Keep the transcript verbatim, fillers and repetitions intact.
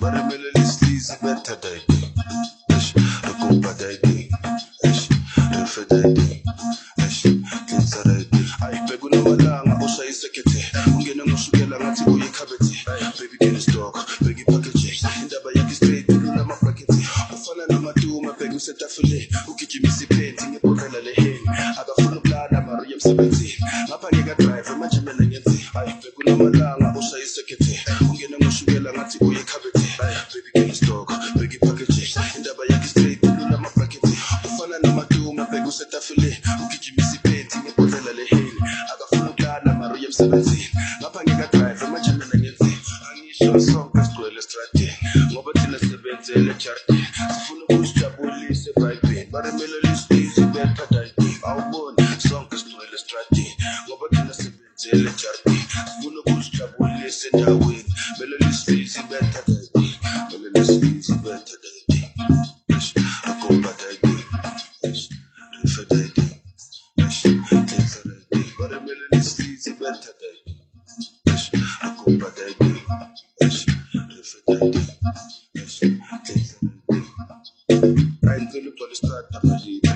Barimele lislizi beta daydi. Eş, rekumpa daydi. Eş, refe daydi. Eş, kinsa daydi. Ay beguna malanga usha isekete. Ungena ngushukela ngathi uyikhabethe. Baby can stock, begi package. Indaba yakhe straight lula mabrakete. Ufana namaduma begi usetafule. Ugijimisa ipenti ngebhodlela leheni. Akafuna ukulala Maria emsebenzini. Ngapha ngeka drive manje mina ngenzi. Ay beguna malanga usha isekete. Ungena ngushukela ngathi uyikhabethe. Baby can stock, begi package. Indaba yakhe straight lula mabrakete. Ufana namaduma begi usetafule. Ugijimisa ipenti ngebhodlela leheni. Akafuna ukulala Maria emsebenzini. Ngapha ngeka drive manje mina ngenzi. Angisho sonke sigcwele strategi. Ngoba thina sibenzele charity. Sifuna ukuzijabulisa vibing. Barimele lislizi beta daydi. Awubona sonke sigcwele strategi. Ngoba thina sibenzele charity. Sifuna ukuzijabulisa endaweni. Mele lislizi beta daydi. Mele lislizi beta daydi. Esh, rekumpa daydi. Esh, refe daydi. Esh, kinsa daydi. Barimele lislizi beta daydi. Esh, rekumpa daydi. Esh, refe daydi. Esh, kinsa daydi. Ain't gonna put a start,